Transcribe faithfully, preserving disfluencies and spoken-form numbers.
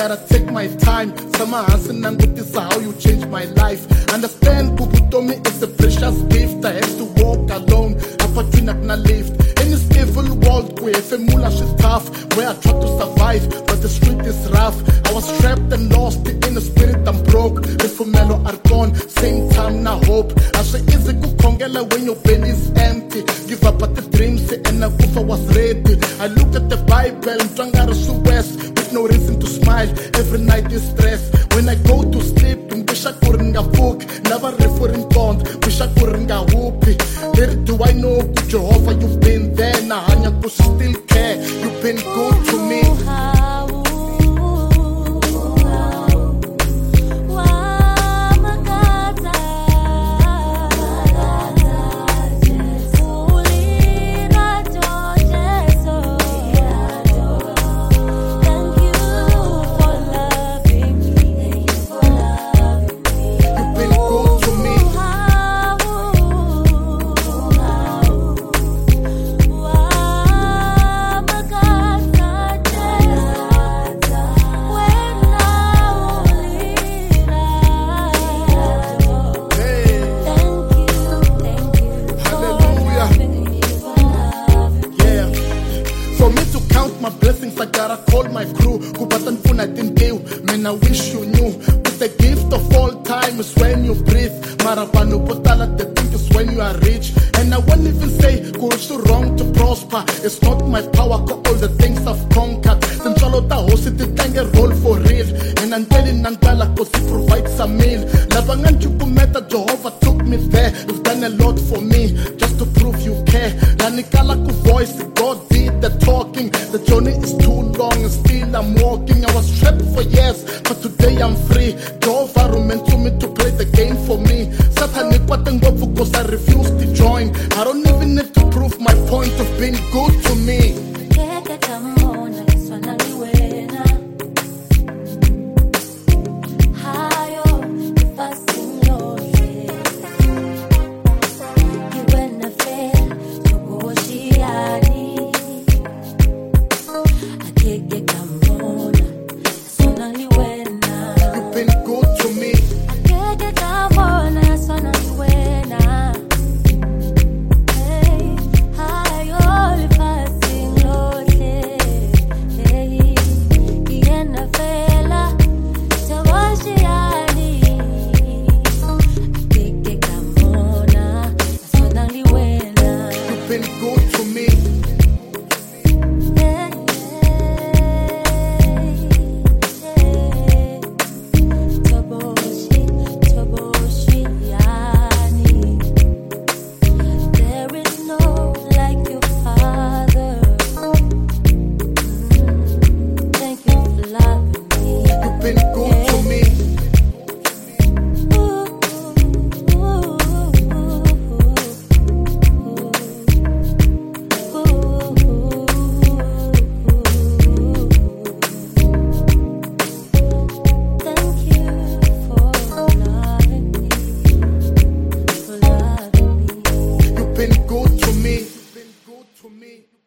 gotta take my time. Sama hansi nangutisa how you changed my life. Understand Bubutomi is a precious gift. I have to walk alone, apatwina kuna lift. In this evil world where femula is tough, where I try to survive, but the street is rough. I was trapped and lost in the spirit, I'm broke. The fumelo are gone, same time now hope. I say easy kukongela when your belly is empty. Give up at the dreams and I kufa was ready. I look at the Bible, Twangara West, with no reason to smile. Every night is stress. When I go to sleep, wish I couldn't have book. Never referring bond, wish I couldn't have hope. Little do I know, good Jehovah, you've been there. Now I still care. You've been good to me. My blessings, I gotta call my crew. Kubatan funa tindew, man, I wish you knew. But the gift of all time is when you breathe. Marabanu potala, the thing is when you are rich. And I won't even say, go so wrong to prosper. It's not my power, got all the things I've conquered. Then follow the host, it can get roll for real. And I'm telling Nantala, cause he provides a meal. Labangan Chukumeta, Jehovah took me there. You've done a lot for me, just to prove you care. Nanikala ku voice, God did the talking. The journey is too long and still I'm walking. I was trapped for years, but today I'm free. Jehovah meant to me to play the game for me. Satanic Watangofu cause I refuse to join. I don't even need to prove my point of being good to me. Been good to me.